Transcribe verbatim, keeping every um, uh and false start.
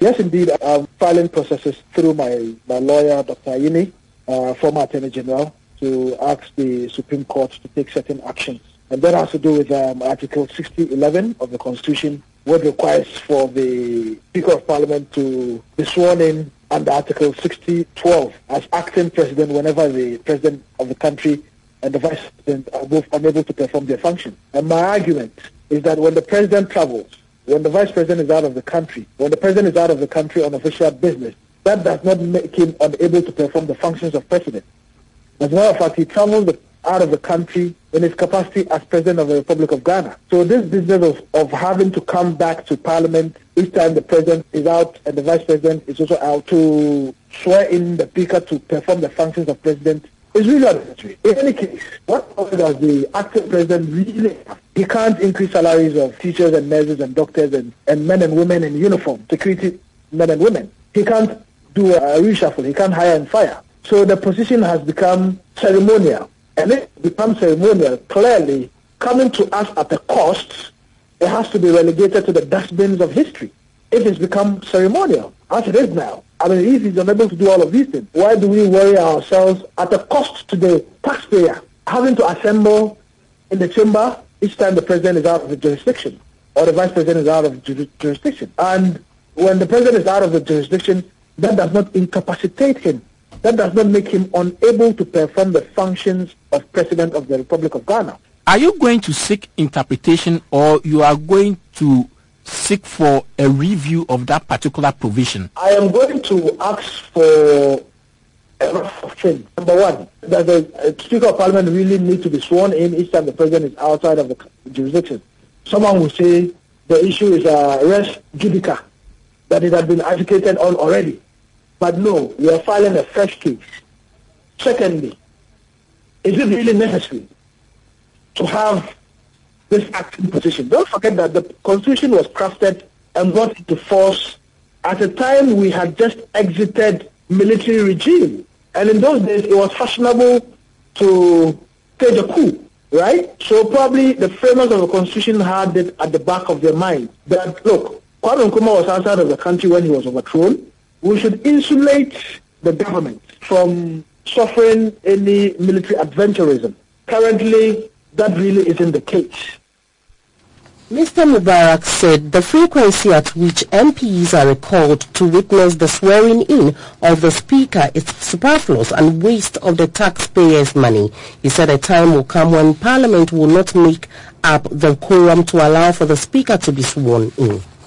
Yes, indeed. I'm filing processes through my, my lawyer, Doctor Ayini, uh, former Attorney General, to ask the Supreme Court to take certain actions. And that has to do with um, Article sixty eleven of the Constitution, which requires for the Speaker of Parliament to be sworn in under Article sixty twelve as acting president whenever the president of the country and the vice president are both unable to perform their function. And my argument is that when the president travels, when the vice president is out of the country, when the president is out of the country on official business, that does not make him unable to perform the functions of president. As a matter of fact, he travels out of the country in his capacity as president of the Republic of Ghana. So this business of, of having to come back to Parliament each time the president is out and the vice president is also out to swear in the speaker to perform the functions of president is really unnecessary. In any case, what does the acting president really have? He can't increase salaries of teachers and nurses and doctors and, and men and women in uniform, security men and women. He can't do a reshuffle. He can't hire and fire. So the position has become ceremonial. And if it becomes ceremonial, clearly coming to us at a cost, it has to be relegated to the dustbins of history. If it's become ceremonial, as it is now. I mean, if he's unable to do all of these things, why do we worry ourselves at a cost to the taxpayer, having to assemble in the chamber each time the president is out of the jurisdiction or the vice president is out of the jurisdiction? And when the president is out of the jurisdiction, that does not incapacitate him. That does not make him unable to perform the functions of President of the Republic of Ghana. Are you going to seek interpretation, or you are going to seek for a review of that particular provision? I am going to ask for a lot of things. Number one, does the Speaker of Parliament really need to be sworn in each time the President is outside of the jurisdiction? Someone will say the issue is a res judica, that it has been adjudicated on already. But no, we are filing a fresh case. Secondly, is it really necessary to have this acting position? Don't forget that the Constitution was crafted and brought into force at a time we had just exited military regime. And in those days, it was fashionable to stage a coup, right? So probably the framers of the Constitution had it at the back of their mind that, look, Kwame Nkrumah was outside of the country when he was overthrown. We should insulate the government from suffering any military adventurism. Currently, that really isn't the case. Mister Mubarak said the frequency at which M Ps are recalled to witness the swearing-in of the Speaker is superfluous and waste of the taxpayers' money. He said a time will come when Parliament will not make up the quorum to allow for the Speaker to be sworn in.